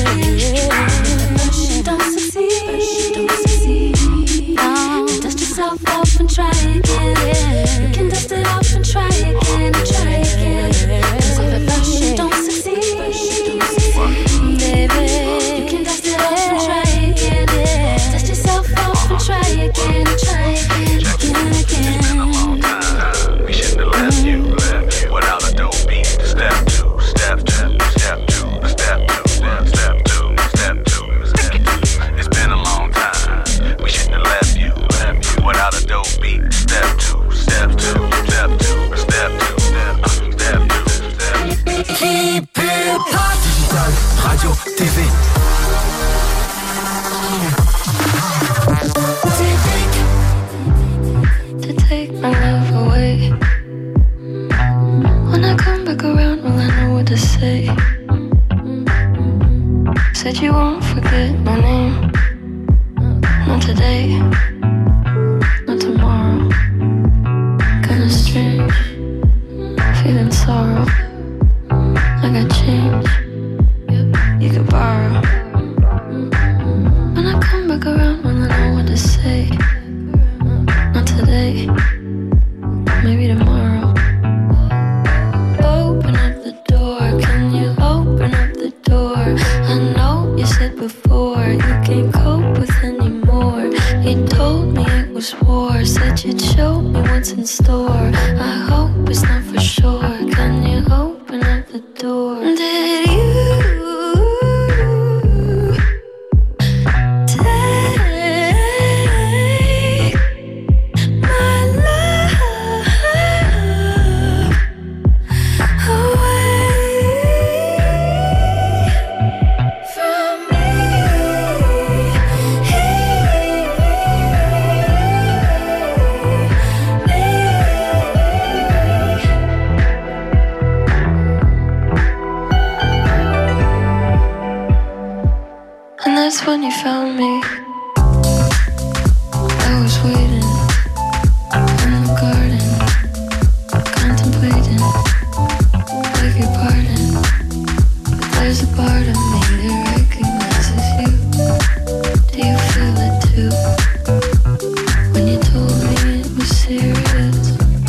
First you don't succeed. No. Dust yourself off and try again. You can dust it off and try again and try again. Cause if at first you don't succeed, baby, you can dust it off and try again. Dust yourself off and try again and try again, again and again. We shouldn't have left you without a dope beat. Step two, step two, step two, step two, step two, step two. It's been a long time. We shouldn't have left you without a dope beat. Step two, step two, step two, step two, step two, step two. Keep it hot. Digital, radio, TV. To take my love away. When I come back around, will I know what to say? Said you won't forget my name. Not today, not tomorrow. Kinda strange, feeling sorrow. I got change, you could borrow. When I come back around, will I know what to say? Not today, maybe tomorrow. Open up the door, can you open up the door? I know you said before you can't cope with anymore. You told me it was war, said you'd show me what's in store. I hope it's not for sure, can you open up the door? Did you that's when you found me. I was waiting in the garden, contemplating, beg your pardon, but there's a part of me that recognizes you. Do you feel it too? When you told me it was serious,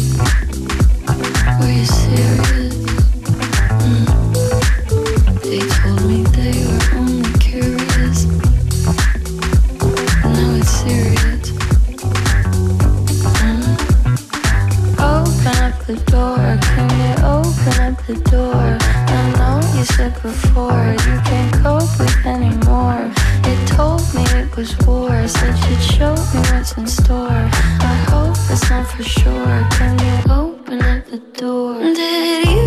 were you serious? They told me they were only curious. Now it's serious. Open up the door, can you open up the door? I know you said before you can't cope with anymore. You told me it was war, said you'd show me what's in store. I hope it's not for sure, can you open up the door? Did you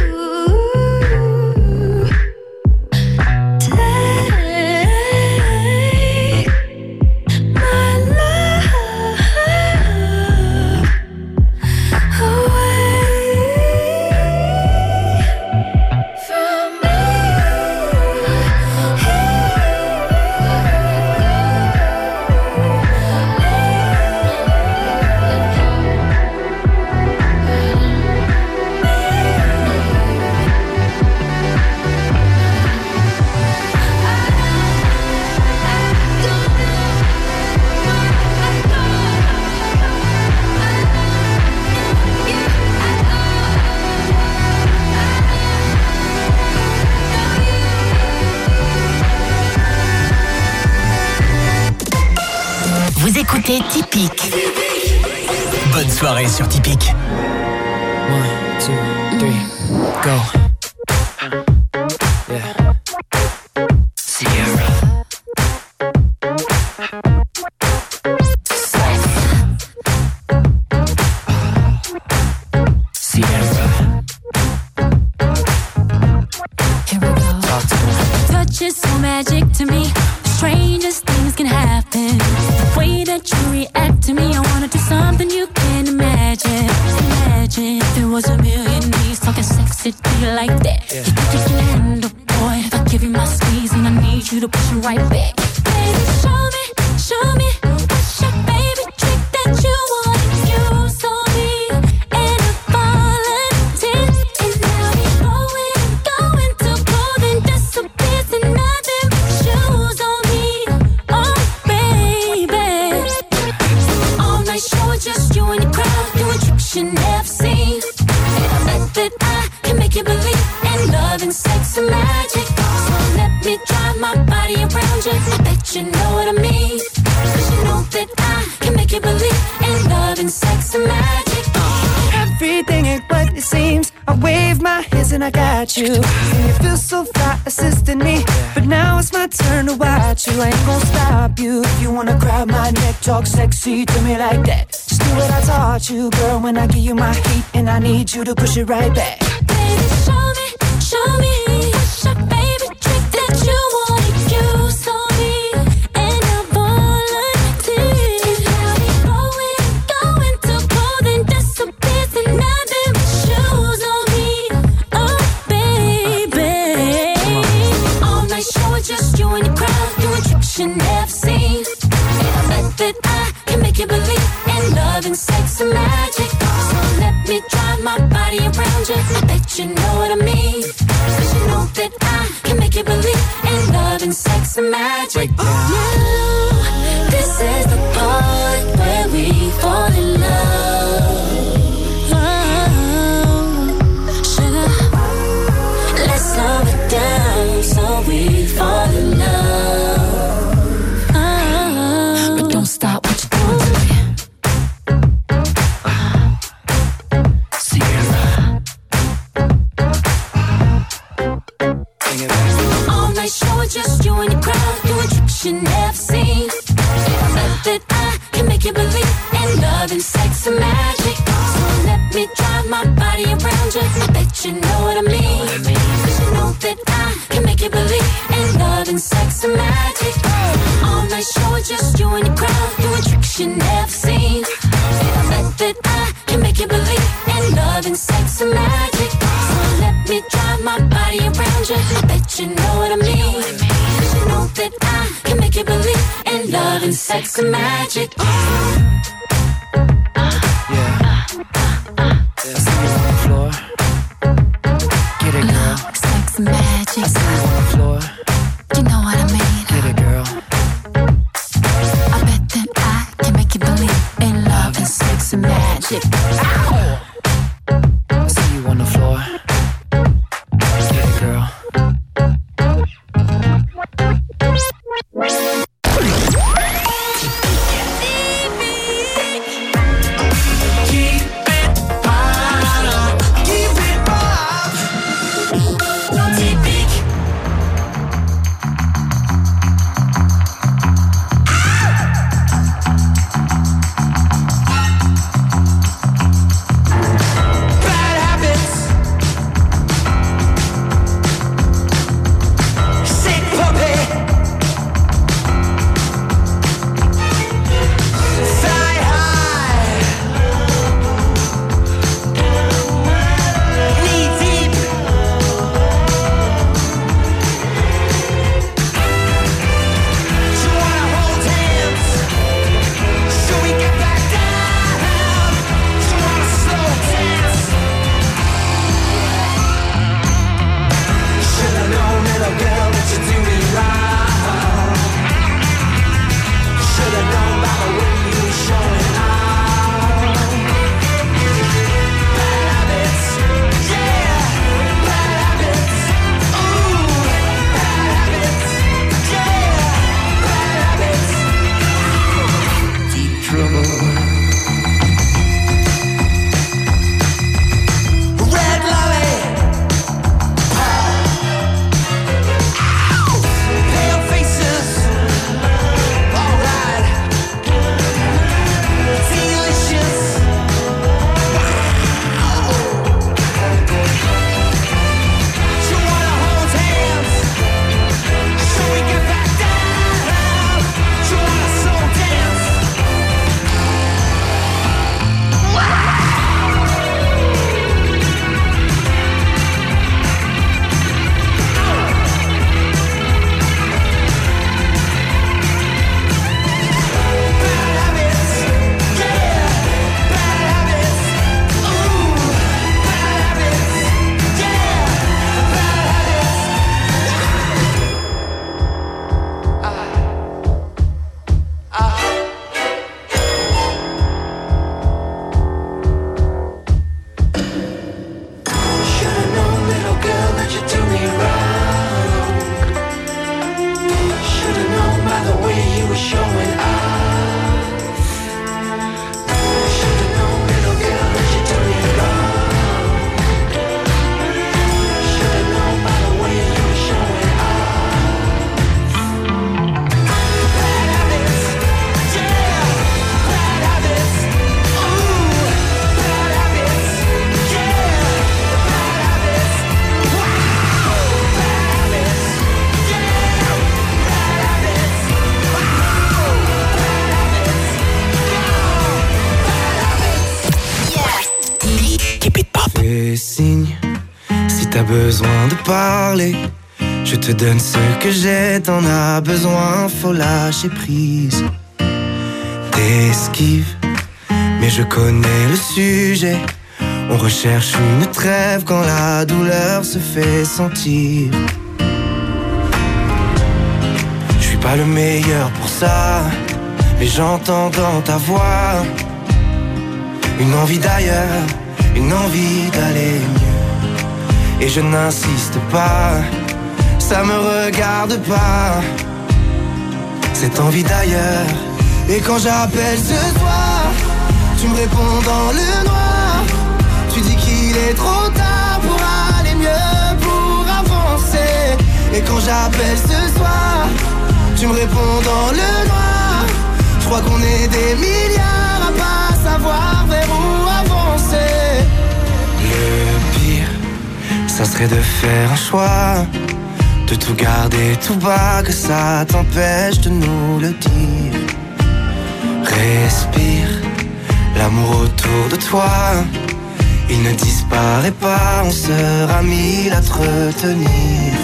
Vous écoutez Typique. Bonne soirée sur Typique. 1, 2, 3, go. Yeah. Sierra. Sierra. Here we go. Talk to me. Touch is so magic to me. The strangest things can happen. The way that you react to me, I wanna do something you can't imagine. Imagine if there was a million knees talking sexy to you like that. Yeah. You think you can handle, boy, if I give you my squeeze and I need you to push it right back. Baby, show me what's your favorite trick that you want. You saw me and I volunteered, and now you're going to go and disappears and nothing tricks you never seen. And I bet that I can make you believe in love and sex and magic. So let me drive my body around you. I bet you know what I mean. 'Cause you know that I can make you believe in love and sex and magic. Everything ain't what it seems. I wave my hands and I got you. And you feel so fly assisting me. But now it's my turn to watch you. I ain't gon' stop you. If you wanna grab my neck, talk sexy to me like that. Just do what I taught you, girl, when I give you my heat. And I need you to push it right back. Baby, show me, what's your favorite trick that you wanna use on me? And I'll volunteer. I'll be going to cold and disappears and nothing but shoes on me. Oh, baby. All night show is just you and your crowd doing tricks you never seen. And I bet that I can make you believe in love and sex and magic. So let me drive my body around you. I bet you know what I mean. 'Cause you know that I can make you believe in love and sex and magic. Now, this is the part where we fall in love. Oh, sugar, let's slow it down so we fall in love. Oh, but don't stop what you're doing to me. All night show is just you and your crowd doing tricks you never seen. And I bet that I can make you believe in love and sex and magic. So let me drive my body around you. I bet you know what I mean. 'Cause you know that I can make you believe in love and sex and magic. All night show is just you and your crowd doing tricks you never seen. And I bet that I can make you believe in love and sex and magic. So let me drive my body around you. I bet you know what I mean. 'Cause you know that I can make you believe in love and sex and magic. I see you on the floor. Get it, girl. Sex and magic. I see you on the floor. You know what I mean. Get it, girl. I bet that I can make you believe in love and sex and magic. I see you on the floor. Get it, girl. des signes. Si t'as besoin de parler, je te donne ce que j'ai. T'en as besoin, faut lâcher prise. T'esquives, mais je connais le sujet. On recherche une trêve quand la douleur se fait sentir. Je suis pas le meilleur pour ça, mais j'entends dans ta voix une envie d'ailleurs, une envie d'aller mieux. Et je n'insiste pas, ça me regarde pas, cette envie d'ailleurs. Et quand j'appelle ce soir, tu me réponds dans le noir. Tu dis qu'il est trop tard pour aller mieux, pour avancer. Et quand j'appelle ce soir, tu me réponds dans le noir. Je crois qu'on est des milliards à pas savoir vers où avancer. Le pire, ça serait de faire un choix, de tout garder tout bas, que ça t'empêche de nous le dire. Respire, l'amour autour de toi, il ne disparaît pas, on sera mille à te retenir.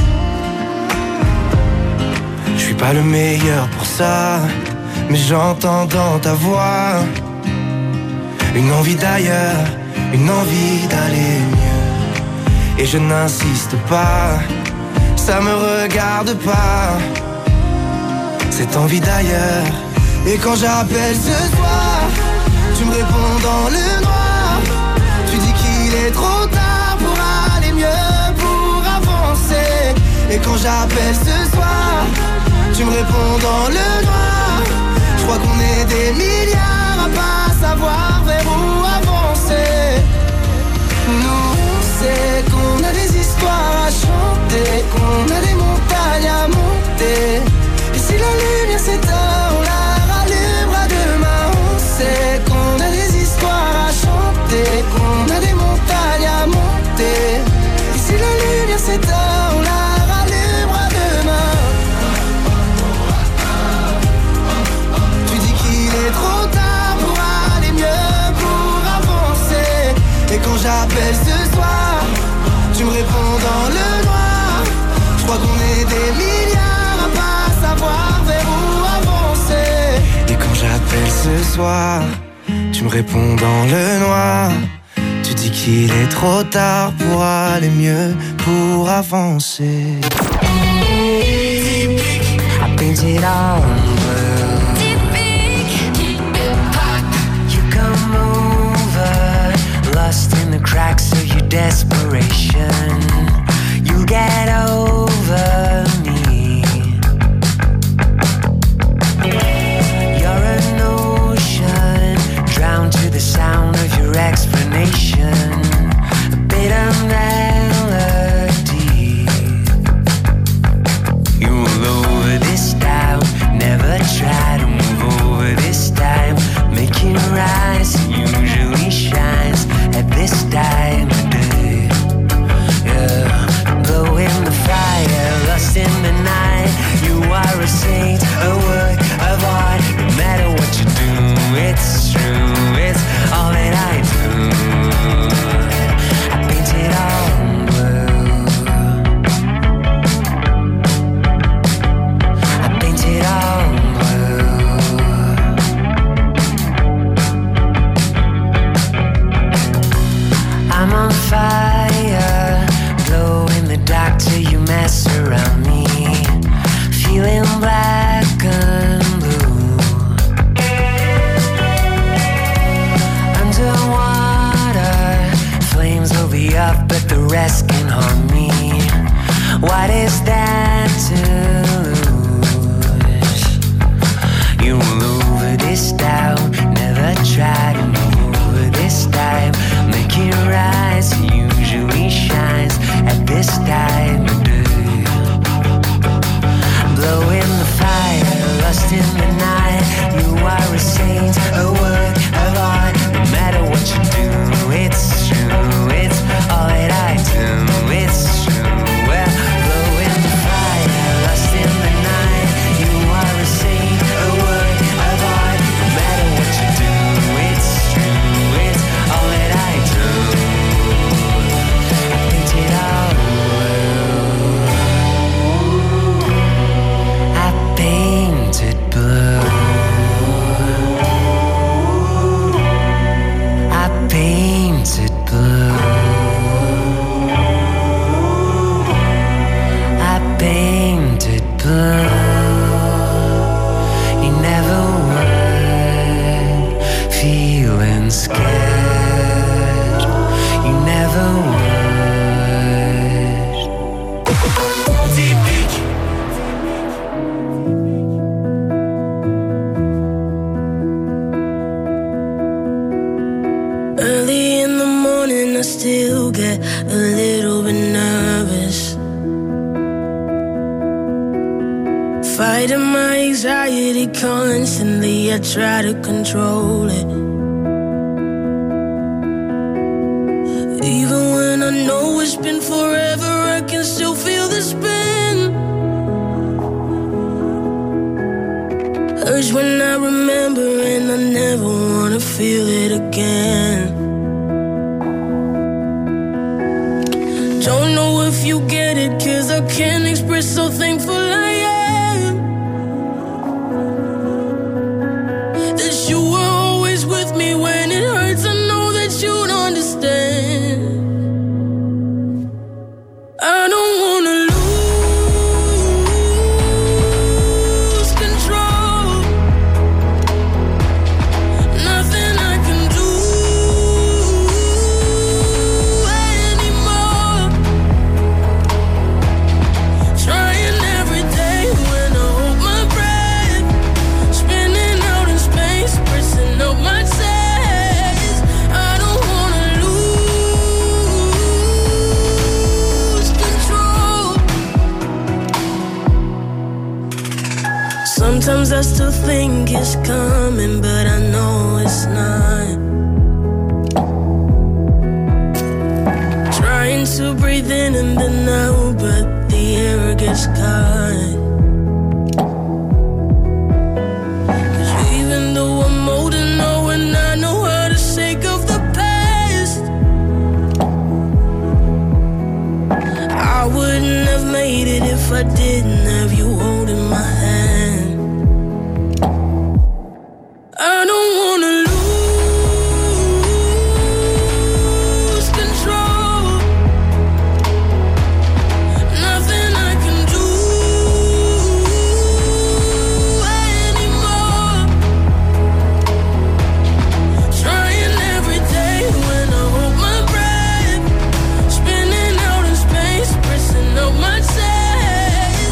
Je suis pas le meilleur pour ça, mais j'entends dans ta voix une envie d'ailleurs, une envie d'aller mieux. Et je n'insiste pas, ça me regarde pas, cette envie d'ailleurs. Et quand j'appelle ce soir, tu me réponds dans le noir. Tu dis qu'il est trop tard pour aller mieux, pour avancer. Et quand j'appelle ce soir, tu me réponds dans le noir. Je crois qu'on est des milliards à pas savoir vers où avancer. Nous, on sait qu'on a des histoires à chanter, qu'on a des montagnes à monter. Et si la lumière s'éteint, on la rallumera demain. On sait qu'on a des histoires à chanter, qu'on a des montagnes à monter. Et si la lumière s'éteint, on la rallumera demain. Tu dis qu'il est trop tard pour aller mieux, pour avancer. Et quand j'appelle ce soir, tu me réponds dans le noir. Je crois qu'on est des milliards à pas savoir vers où avancer. Et quand j'appelle ce soir, tu me réponds dans le noir. Tu dis qu'il est trop tard pour aller mieux, pour avancer. I painted all blue. You come over, lost in the cracks of your desperation. You get over me. You're an ocean, drowned to the sound of your explanation. A bit of melody. You will over this down, never try to move over this time. Making rise usually shines at this time of day. Yeah. Blowing the fire, lost in the night. You are a saint, a work of art. No matter what you do, it's true. It's all that I do. I paint it all blue. I paint it all blue. I'm on fire, glow in the dark till you mess around me. Feeling black and blue. Underwater, flames will be up, but the rest can harm me. What is that to lose? You will over this down, never try to move over this time. Make it rise, usually shines at this time of day. Blowing the fire, lost in the night. You are a saint, a work of art. No matter what you do, it's true. It's all that I do, it's true. Well, blowing the fire, lost in the night. You are a saint, a work of art. No matter what you do, it's true. I still get a little bit nervous. Fighting my anxiety constantly, I try to control it. Even when I know it's been forever, I can still feel the spin. Hurts when I remember and I never wanna feel it again. Don't know if you get it, 'cause I can't express so thankful I am that you were always with me when it hurts. I know that you'd understand. I don't wanna lose control. Nothing I can do anymore. Trying every day when I hold my breath, spinning out in space, pressing up my chest. I don't wanna lose control. Sometimes I still think it's coming, but I know it's not. Trying to breathe in and then out, but the air gets caught. 'Cause even though I'm old and know and I know how to shake off the past, I wouldn't have made it if I didn't have you holding my hand. I don't wanna lose control. Nothing I can do anymore. Trying every day when I hold my breath, spinning out in space, pressing up my chest.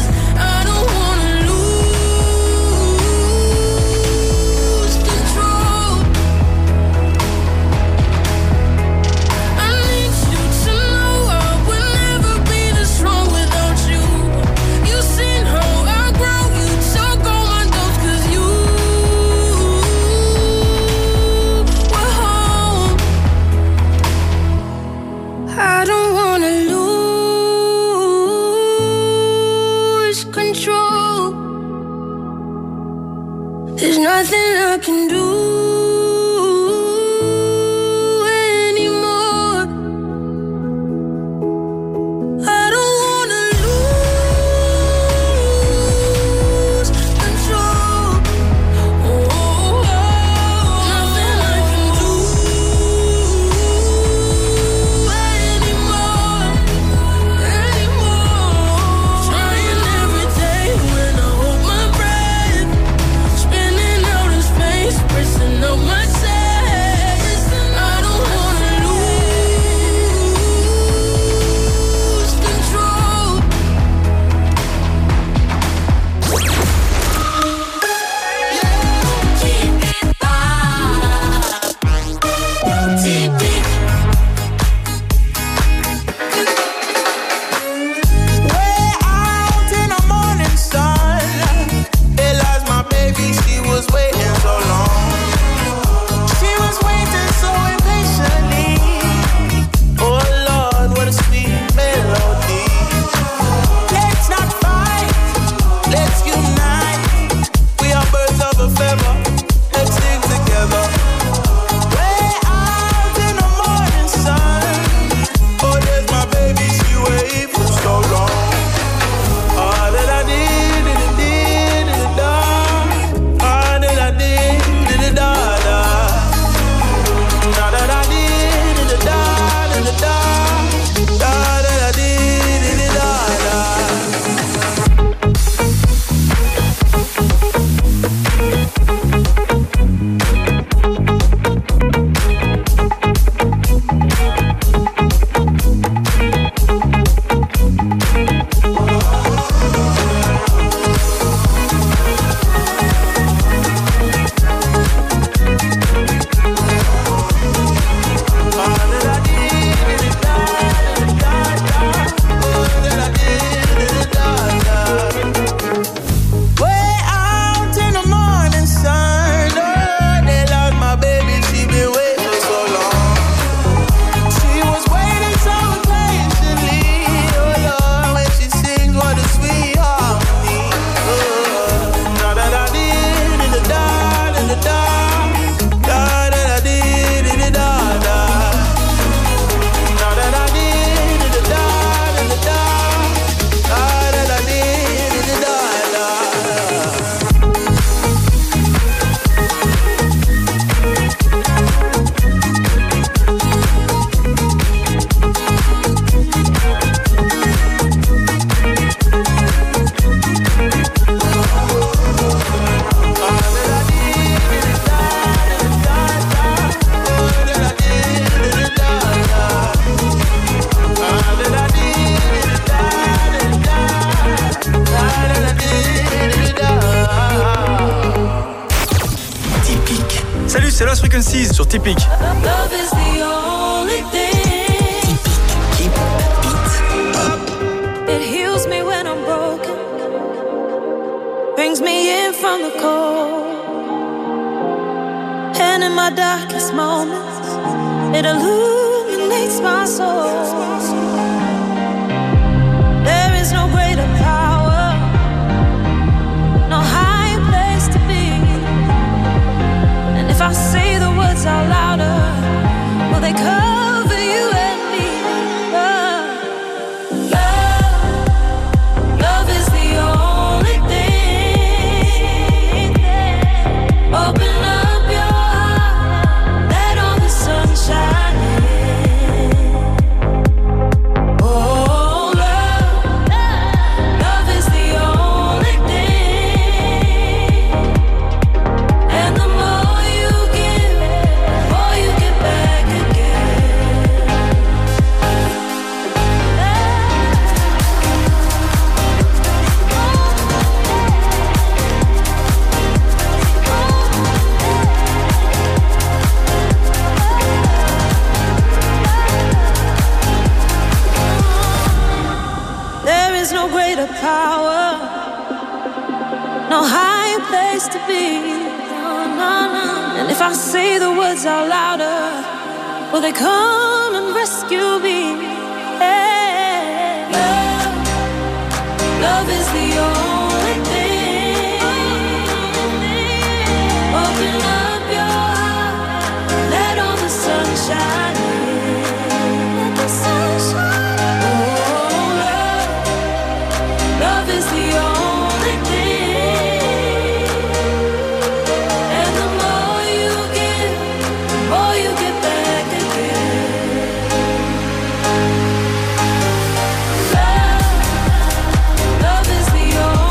Tease sur Typique. Love is the only thing. Keep beat up. It heals me when I'm broken. Brings me in from the cold. And in my darkest moments, it illuminates my soul. There is no greater power, no higher place to be. And if I say the words out louder, will they cover you and me? Love is the only thing. Open up your heart, let all the sun shine in. Oh, love is the only thing. And the more you give, the more you get back again. There is no greater power, no higher place to be. And if I say the words out louder, will they come and rescue me? Love is the only thing. Open up your heart, let all the sun shine in. Let the sun shine. Oh, love is the only thing. And the more you give, the more you get back again. Love is the only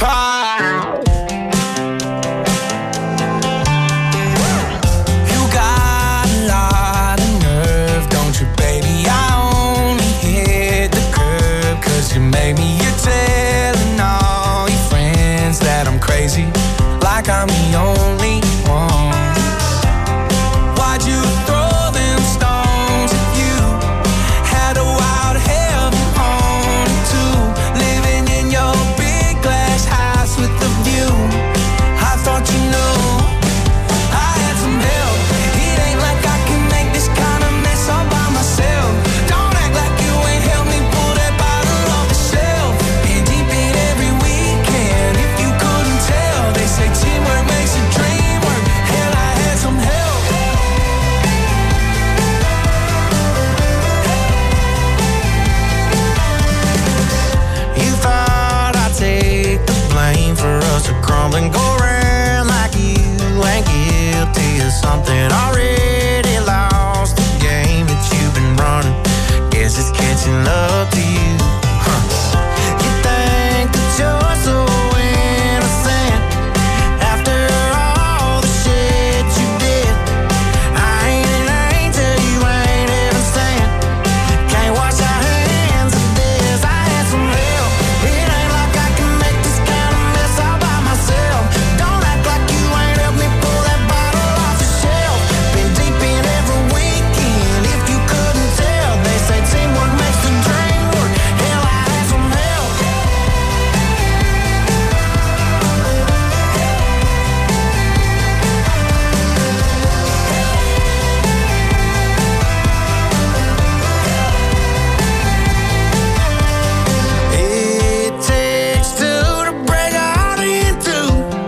apart. You got a lot of nerve, don't you, baby? I only hit the curb 'cause you made me. You're telling all your friends that I'm crazy, like I'm the only one. Why'd you throw them stones if you had a wild heaven on too? Living in your big glass house with the view. I thought you knew I had some help. It ain't like I can make this kind of mess all by myself. Don't act like you ain't helped me pull that bottle off the shelf. Been deep in every weekend. If you couldn't tell, they say teamwork makes a dream work. Hell, I had some help. You thought I'd take the blame for us to crumble and go around like you ain't guilty of something. Already lost the game that you've been running. Guess it's catching up to you. Huh. You think that you're so innocent after all the shit you did. I ain't an angel, you ain't even sent. Can't wash our hands of this. I had some help. It ain't like I can make this kind of mess all by myself. Don't act like you ain't helped me pull that bottle off the shelf. Been deep in every weekend. If you couldn't tell, they say teamwork makes the dream work. Hell, I had some help. It takes two to break a heart in two.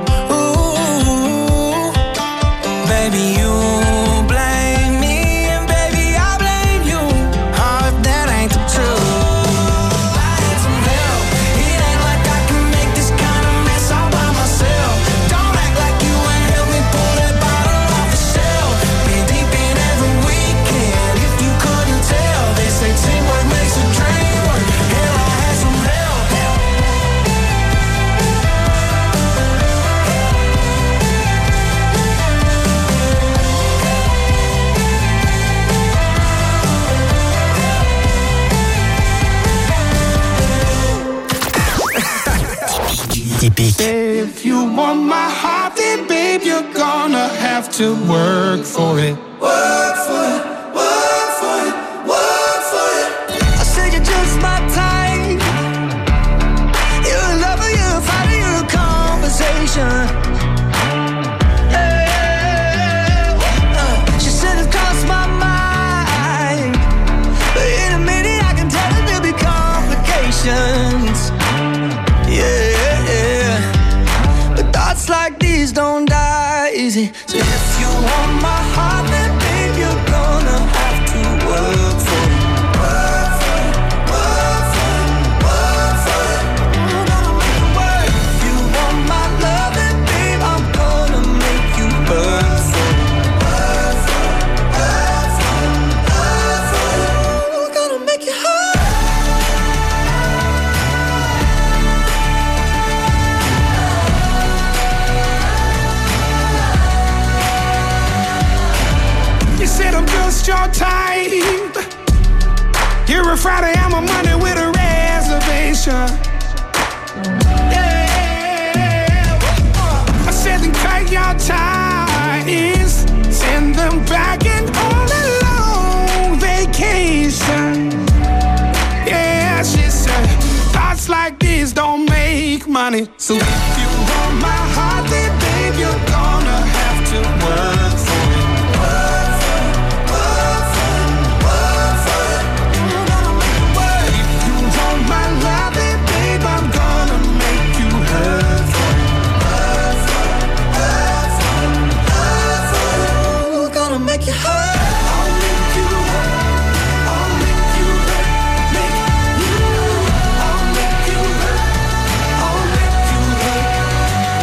Ooh, baby, you blame me and baby I blame you. Oh, if that ain't the truth. I had some help. It ain't like I can make this kind of mess all by myself. Don't act like you ain't helped me pull that bottle off the shelf. Been deep in every weekend. If you couldn't tell, they say teamwork makes a dream work. Hell, I had some help. If you want my heart, then babe, you're gonna have to work for it. Work for it, work for it, work for it. I said you're just my type. You're a lover, you're a fighter, you're a conversation. She said it crossed my mind, but in a minute I can tell that there'll be complications. Yeah, but thoughts like these don't die easy. So if you want my heart, then babe, you're gonna have to work for it. Work for it, work for it, work for it. I'm gonna make it work. If you want my love, then babe, I'm gonna make you work for it. Work for it, work for it, work for it. I'm gonna make you hurt. You said I'm just your type. You're a Friday, I'm a Monday with a reservation. Yeah. I said then cut your ties, send them back and on a long vacation. Yeah, she said thoughts like this don't make money. So if you want my heart, then babe, you're gonna have to work for it. Work for it, work for it, work for it. I'm gonna make it work. If you want my love, then babe, I'm gonna make you hurt for it. Work for it, work for it, work for it. I'm gonna make you hurt. I'll make you hurt. I'll make you hurt. Make you hurt. I'll make you hurt. I'll make you hurt.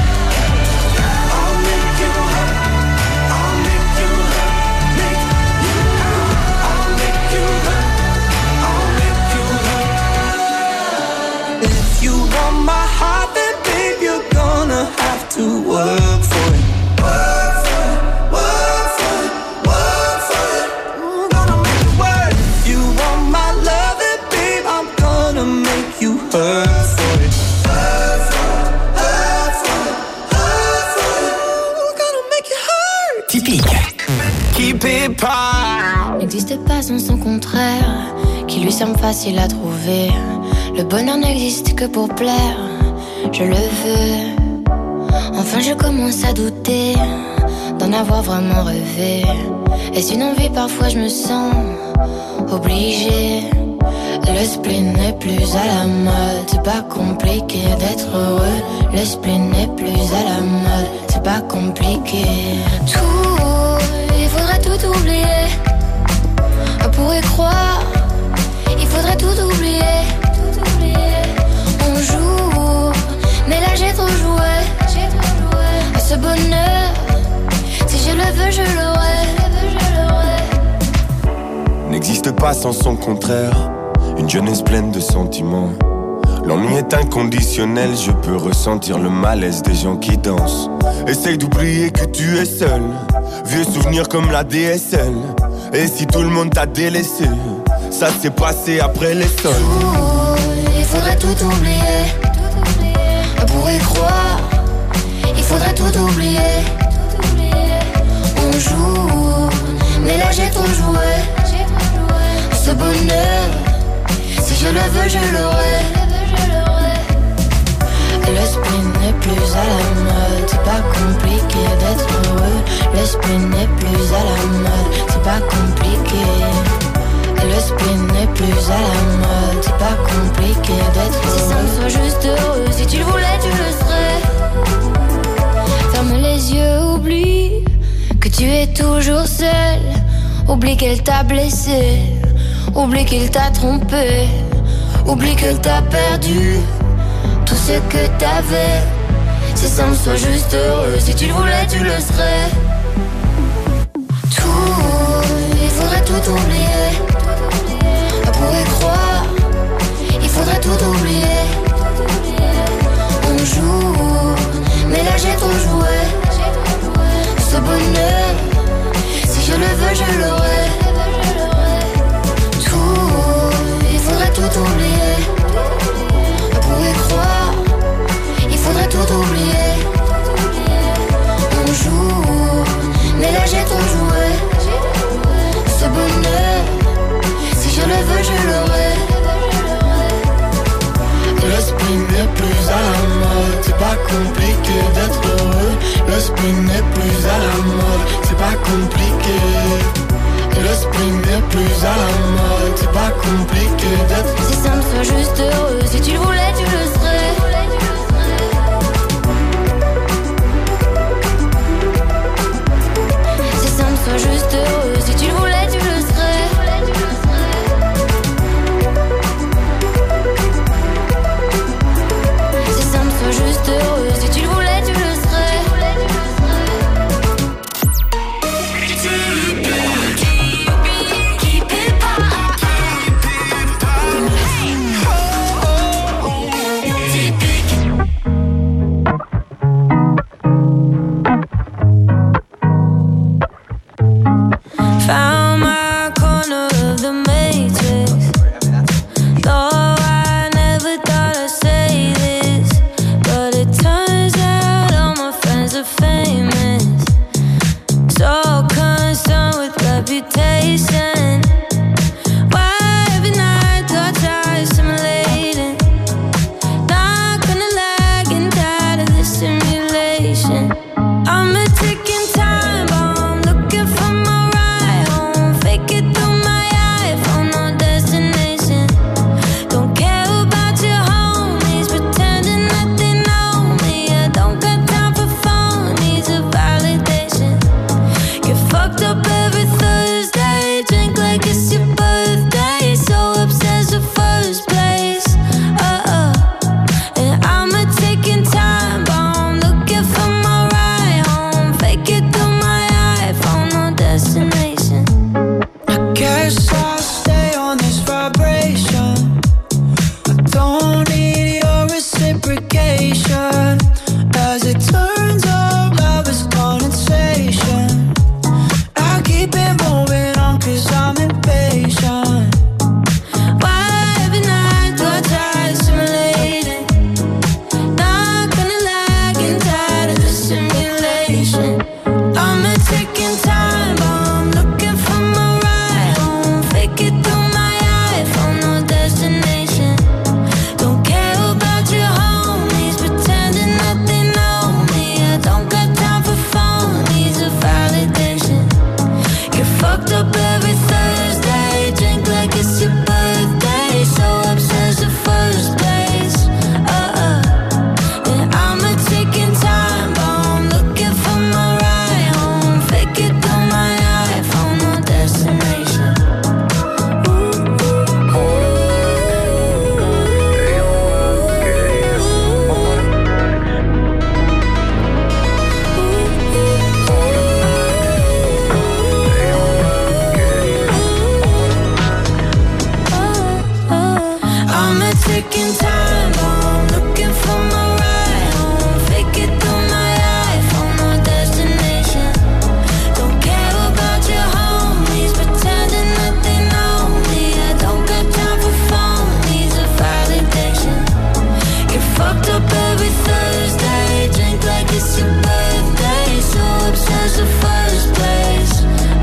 contraire qui lui semble facile à trouver. Le bonheur n'existe que pour plaire, je le veux. Enfin je commence à douter d'en avoir vraiment rêvé. Est-ce une envie? Parfois je me sens obligée. Le spleen n'est plus à la mode, c'est pas compliqué d'être heureux. Le spleen n'est plus à la mode, c'est pas compliqué. Tout, il faudrait tout oublier. On pourrait croire, il faudrait tout oublier. On joue, mais là j'ai trop joué. Ce bonheur, si je le veux, je l'aurai. N'existe pas sans son contraire. Une jeunesse pleine de sentiments. L'ennui est inconditionnel, je peux ressentir le malaise des gens qui dansent. Essaye d'oublier que tu es seul. Vieux souvenirs comme la DSL. Et si tout le monde t'a délaissé, ça s'est passé après les sols. Il faudrait tout oublier. On pourrait croire, il faudrait tout oublier. On joue, mais là j'ai trop joué. Ce bonheur, si je le veux, je l'aurai. Le spleen n'est plus à la mode, c'est pas compliqué d'être heureux. Le spleen n'est plus à la mode, c'est pas compliqué. Le spleen n'est plus à la mode, c'est pas compliqué d'être heureux. Si simple, sois juste heureux, si tu le voulais, tu le serais. Ferme les yeux, oublie que tu es toujours seul. Oublie qu'elle t'a blessé, oublie qu'il t'a trompé, oublie qu'elle t'a perdu tout ce que t'avais. C'est simple, sois juste heureux, si tu le voulais, tu le serais. Tout, il faudrait tout oublier. On pourrait croire, il faudrait tout oublier. On joue, mais là j'ai trop joué. Ce bonheur, si je le veux, je l'aurai. Il faudrait tout oublier. On pourrait croire, il faudrait tout oublier. On joue, mais là j'ai trop joué. Ce bonheur, si je le veux, je l'aurai. Le spleen n'est plus à la mode, c'est pas compliqué d'être heureux. Le spleen n'est plus à la mode, c'est pas compliqué. Le spleen n'est plus à la mode, c'est pas compliqué d'être. Si simple, sois juste heureux, si tu le voulais, tu le serais. Si simple, sois juste heureux, si tu le voulais, tu le serais. Si simple, sois juste heureux, si tu le voulais, tu le serais. taking time home, looking for my ride home. Fake it through my iPhone, no destination. Don't care about your homies, pretending that they know me. I don't got time for phonies or validation. Get fucked up every Thursday, drink like it's your birthday. So obsessed with first place.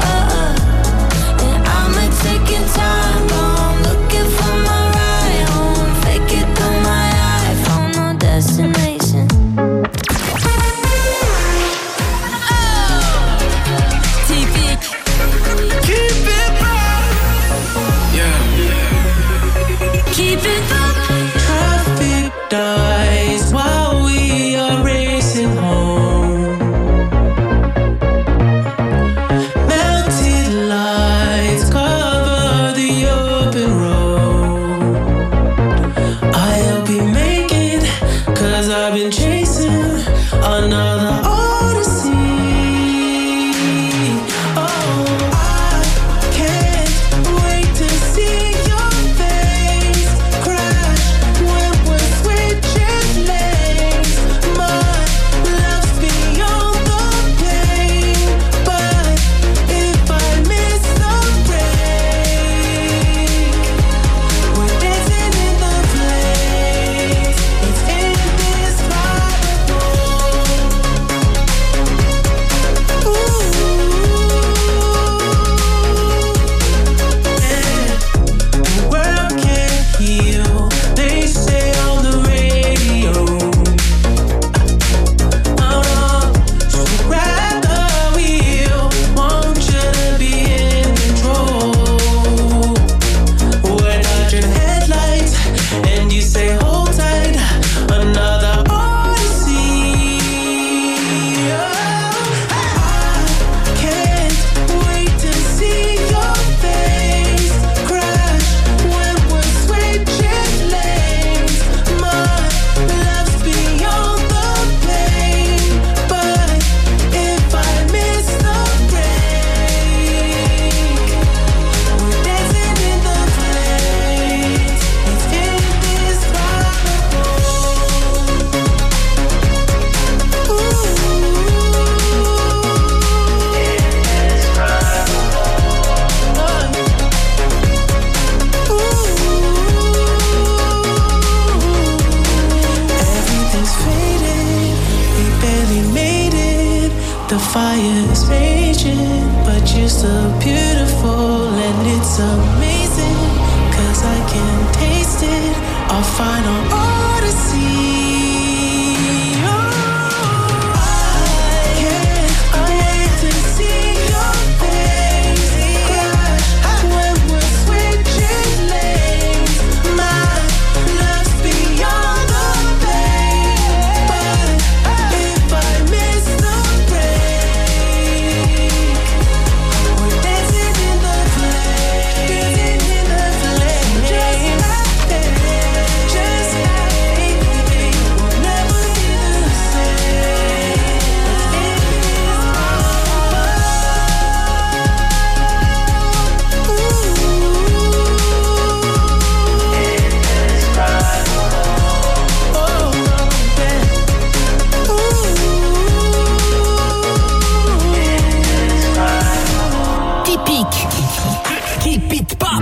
And I'm taking time home, looking for my ride home. Fake it through my iPhone, no destination. Typique. Keep it up. Yeah. Keep it up. Traffic dies while we are racing home. Melted lights cover the open road. I'll be making, 'cause I've been chasing another odyssey. Oh, I can't wait to see your face crash when we're switching lanes. My love's beyond the pain, but if I miss the break, we're dancing in the flames. It's indescribable. The world can't heal, they say on the radio. Oh no, so grab the wheel, want you to be in control. We're dodging headlights, and you say hold tight, another odyssey. I can't wait to see your face crash when we're switching lanes. My love's beyond the pain, but if I miss the break, we're dancing in the flames. It's indescribable. Everything's faded, we barely made it. The fire's raging, but you're still beautiful, and it's amazing, 'cause I can taste it, our final odyssey. I can't wait to see your face crash when we're switching lanes. My love's beyond the pain, but if I miss the break, we're dancing in the flames, just like we'll never be the same. Typique. Keep it pop.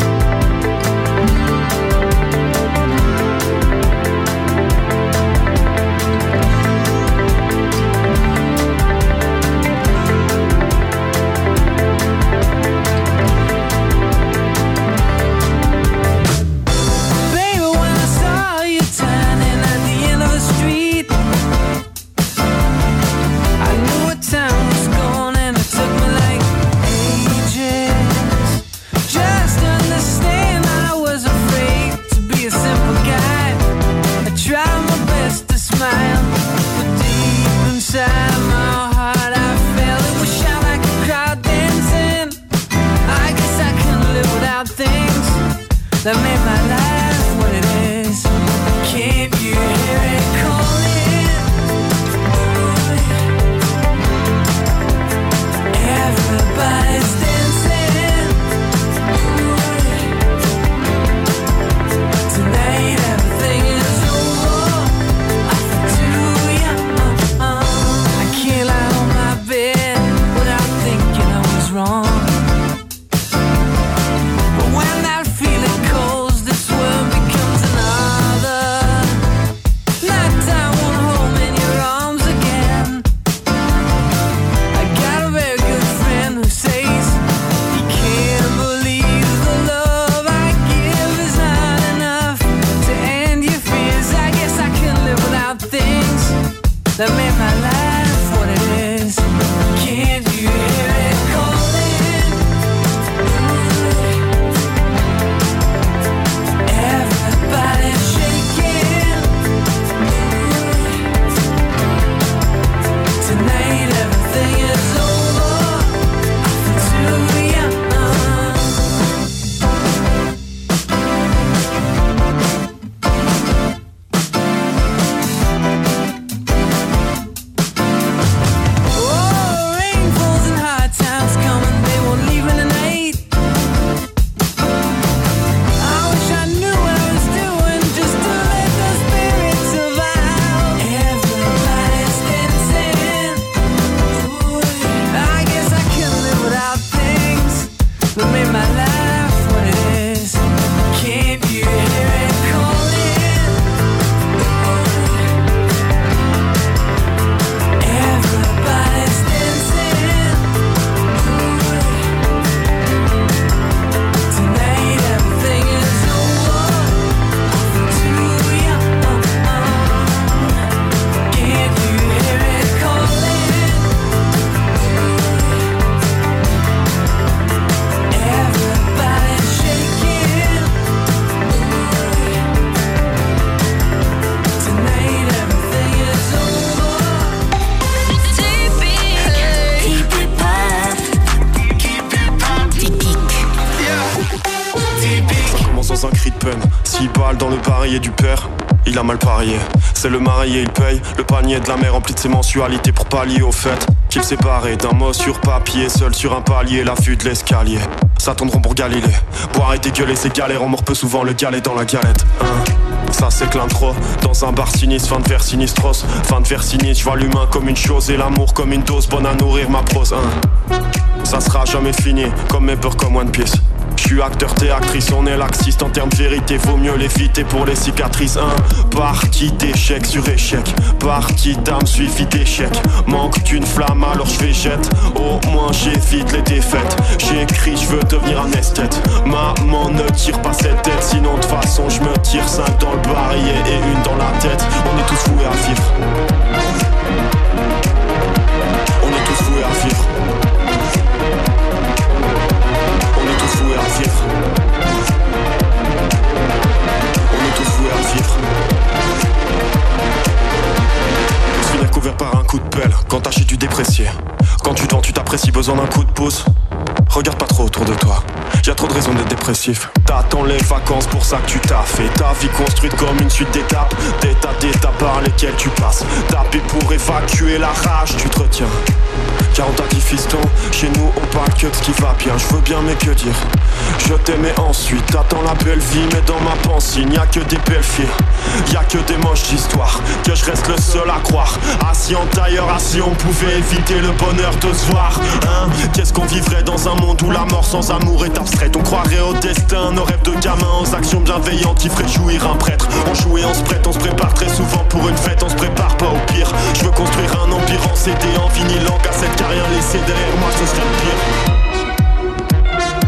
Baby, when I saw you turning at the end of the street, I knew what time was gone, and it took me like ages. Just understand I was afraid to be a simple guy. I tried my best to smile, but deep inside my heart I felt it was shot like a crowd dancing. I guess I couldn't live without things that made my life what it is. Can't you hear it calling? Everybody's dancing tonight. sans un cri de peine. 6 balles dans le barillet du père, il a mal parié. C'est le marié, il paye le panier de la mère rempli de ses mensualités pour pallier au fait qu'il s'est barré d'un mot sur papier, seul sur un palier, l'affût de l'escalier. S'attendront pour Galilée, boire et dégueuler, c'est galère, on mord peu souvent le galet dans la galette. Ça s'éclame trop, dans un bar sinistre, fin de vers sinistros. Fin de vers sinistre, je vois l'humain comme une chose et l'amour comme une dose bonne à nourrir ma prose. Ça sera jamais fini, comme mes peurs comme One Piece. Je suis acteur, t'es actrice, on est laxiste en termes de vérité, vaut mieux l'éviter pour les cicatrices. Partie d'échec sur échec, partie d'âme suivi d'échec. Manque d'une flamme alors je végète, au moins j'évite les défaites. J'écris, je veux devenir un esthète. Maman ne tire pas cette tête, sinon de toute façon je me tire 5 dans le barillet et une dans la tête. On est tous voués à vivre. On est tous voués à vivre. On est tous voués à vivre. On est tous voués à vivre. On se finit couvert par un coup de pelle quand t'achètes du déprécié. Quand tu dors, tu t'apprécies, besoin d'un coup de pouce. Regarde pas trop autour de toi, y'a trop de raisons d'être dépressif. T'attends les vacances, pour ça que tu t'as fait ta vie construite comme une suite d'étapes. Des tas d'étapes par lesquelles tu passes. Taper pour évacuer la rage, tu te retiens. Car on t'a dit fiston, chez nous on parle que de ce qui va bien. Je veux bien mais que dire, je t'aimais ensuite. T'attends la belle vie mais dans ma pensée y'a que des belles filles, y'a que des moches histoires. Que je reste le seul à croire. Assis en tailleur, assis on pouvait éviter le bonheur de se voir. Qu'est-ce qu'on vivrait dans un monde où la mort sans amour est abstraite. On croirait au destin, nos rêves de gamins, aux actions bienveillantes qui feraient jouir un prêtre. On joue et on se prête, on se prépare très souvent pour une fête. On se prépare pas au pire. Je veux construire un empire en CD, en vinyle, en cassette. Car rien laissé derrière moi, ce serait le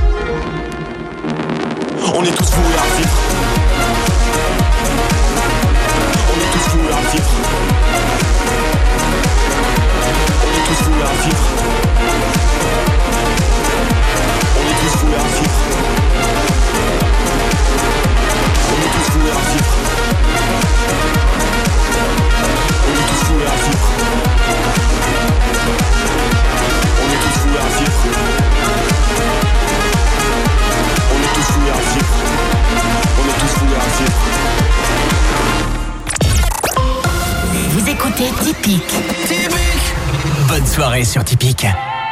pire. On est tous voués à vivre. On est tous voués à vivre. On est tous voués à vivre. On est tous voués à vivre. On est tous voués à vivre. On est tous voués à vivre. On est tous voués à vivre. On est tous voués à vivre. On est tous voués à vivre. Vous écoutez Typique. Bonne soirée sur Typique.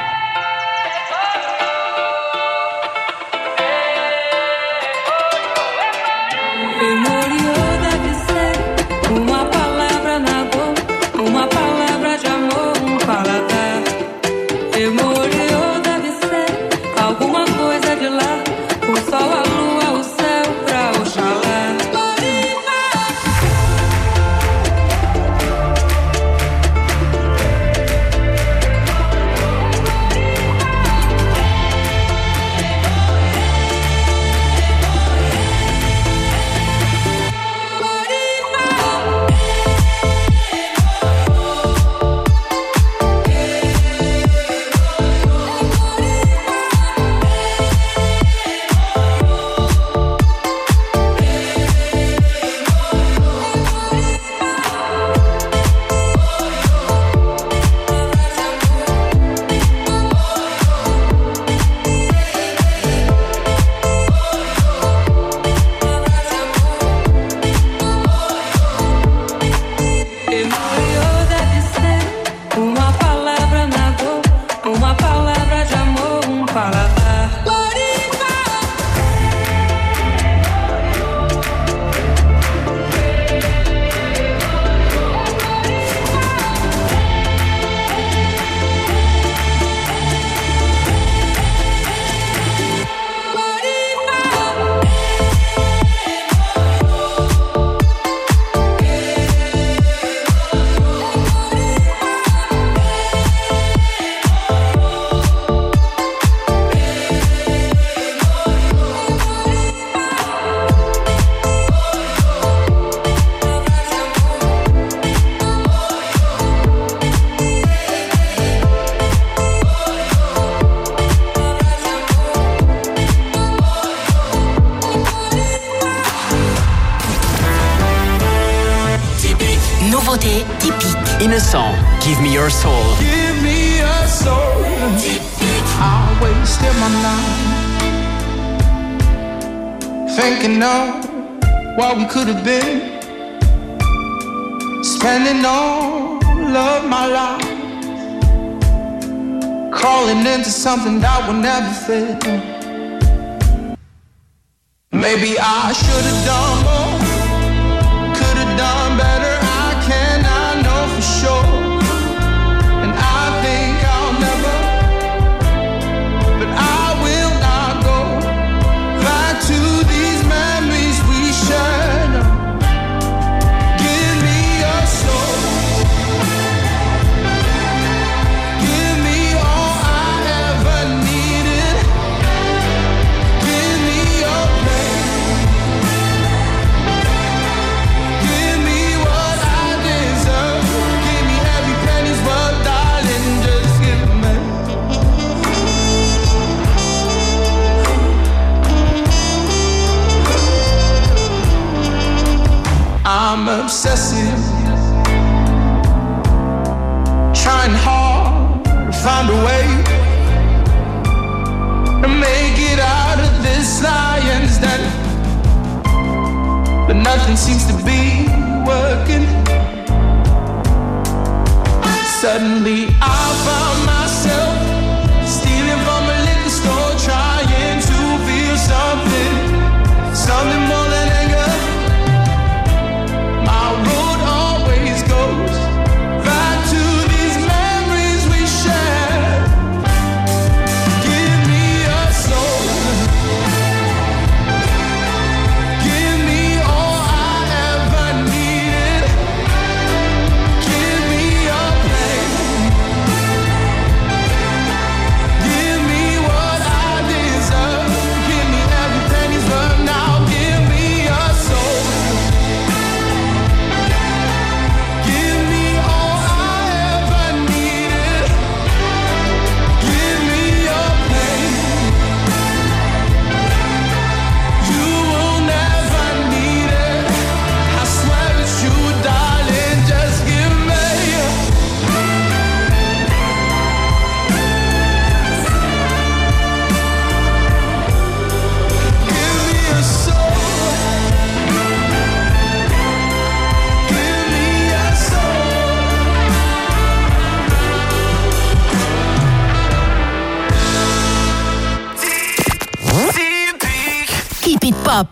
Nouveauté typique. Innocent, Give Me Your Soul. Give me your soul. I wasted my life Thinking of what we could have been, spending all of my life, crawling into something that will never fit. Maybe I should have done more, could have done better. I cannot know for sure, and I think I'll never, but I will not go back to these memories we shared. Give me your soul, give me all I ever needed, give me your pain, give me what I deserve, give me every penny's worth, darling, just give me. I'm obsessive, trying hard to find a way to make it out of this lion's den, but nothing seems to be working. Suddenly I found myself stealing from a liquor store, trying to feel something, something more than anger. My road always goes back to these memories we shared. Give me your soul, give me all I ever needed, give me your pain, give me what I deserve, give me every penny's worth. Now give me your soul, give me all I ever needed, give me your pain. You will never need it, I swear it's you, darling, just give me. Give me your soul, give me your soul. Keep it pop.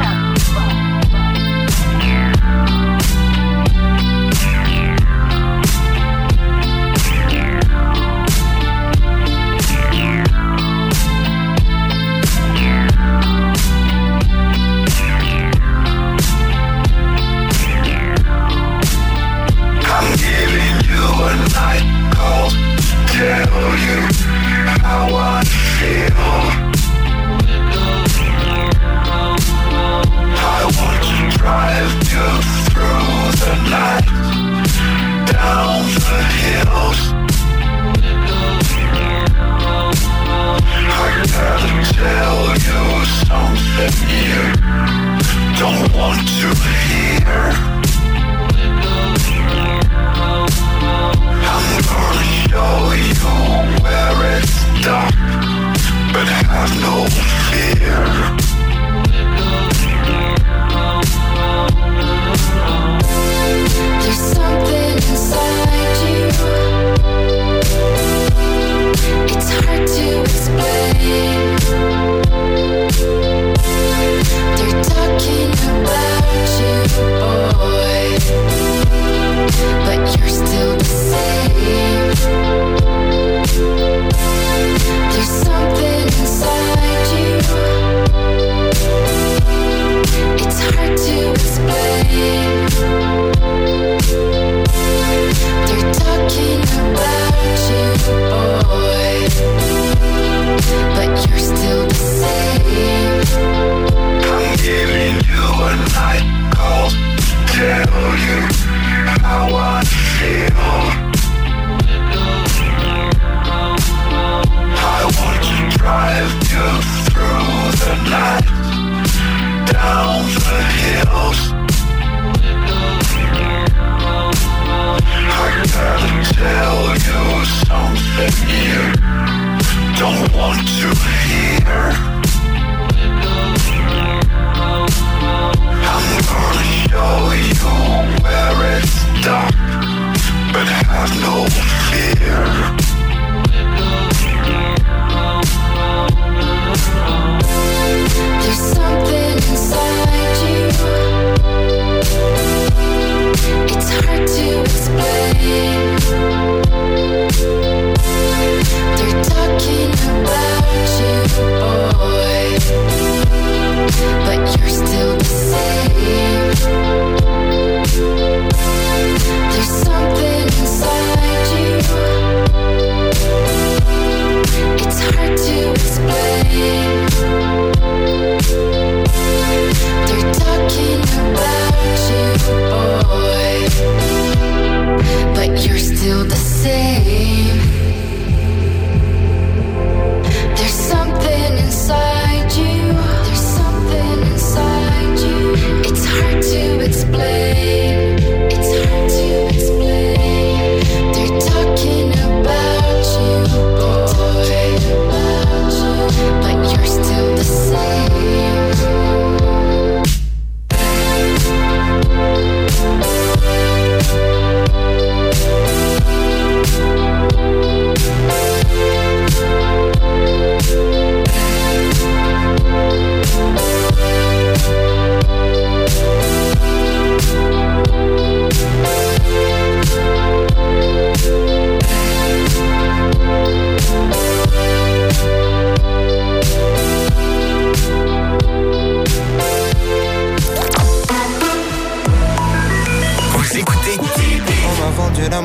I'm giving you a night call to tell you how I feel.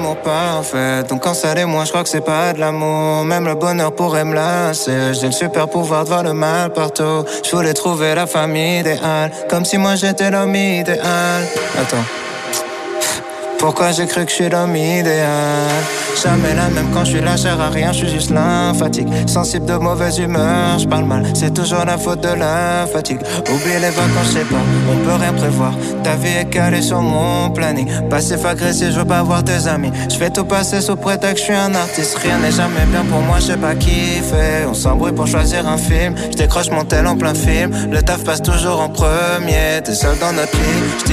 l'amour parfait. Donc quand ça l'est moins, je crois que c'est pas de l'amour. Même le bonheur pourrait me lasser. J'ai le super pouvoir de voir le mal partout. Je voulais trouver la famille idéale, comme si moi j'étais l'homme idéal. Attends, pourquoi j'ai cru que je suis l'homme idéal? Jamais la même quand je suis là, sert à rien, je suis juste lymphatique. Sensible de mauvaise humeur, je parle mal, c'est toujours la faute de la fatigue. Oublie les vacances, je sais pas, on peut rien prévoir. Ta vie est calée sur mon planning. Passif agressif, je veux pas voir tes amis. Je fais tout passer sous prétexte que je suis un artiste. Rien n'est jamais bien pour moi, je sais pas kiffer. On s'embrouille pour choisir un film. Je décroche mon tel en plein film. Le taf passe toujours en premier. T'es seul dans notre lit.